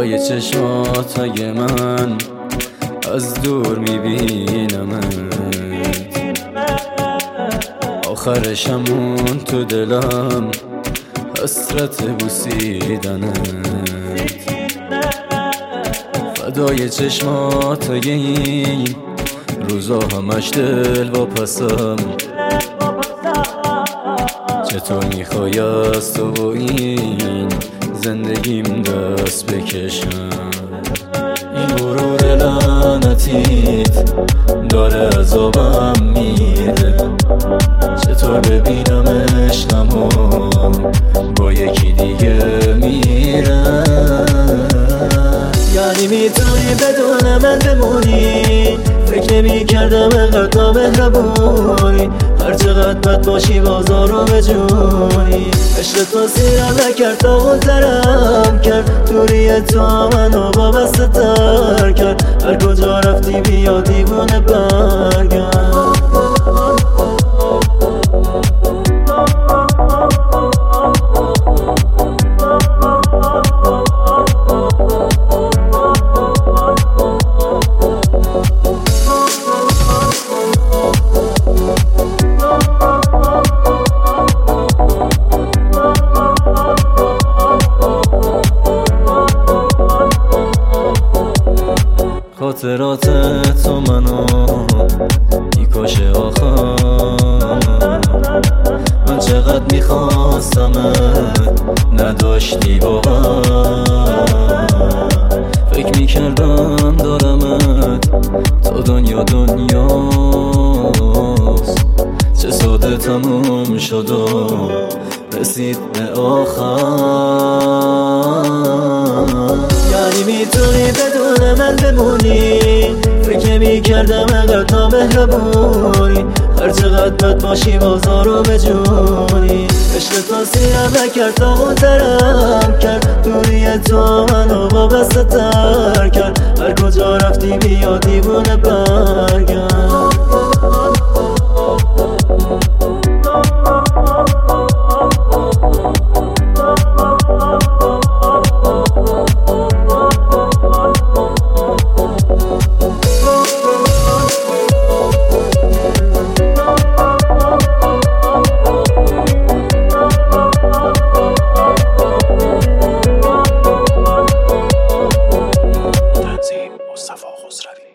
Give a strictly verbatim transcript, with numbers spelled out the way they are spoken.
فدای چشماتای من از دور میبینمت، آخرشمون تو دلم حسرت بوسیدنت. فدای چشماتای این روزا همش دل واپسم، چطور میخوای از تو و این زندگیم دست بکشم. این غرور لعنتیت داره عذابم میده، چطور ببینم عشقمو با یکی دیگه میره. یعنی میتونی بدون من بمونی، فکر نمی کردم انقدر نامهربونی، هر چقدر بد باشی بازارو بجونی. عشق تو سیرم نکرد تا اون ترم کرد، دوری تو منو وابسته تر کرد، هر کجا رفتی بیا دیوونه برگرد. خاطرات تو منو میکشه آخر، من چقدر میخواستمت نداشتی واقعا، فکر میکردم دارمت تا دنیا دنیاست، چه ساده تموم شد و رسید به آخر. یعنی میتونی بدون من بمونی، فکر میکردم انقدر نامهربونی، هر چقدر بد باشی بازارو بجونی. عشق تو سیرم نکرد تا اون ترم کرد، دوری تو منو وابسته تر کرد، هر کجا رفتی بیا دیوونه برگرد. مصطفی خسروی.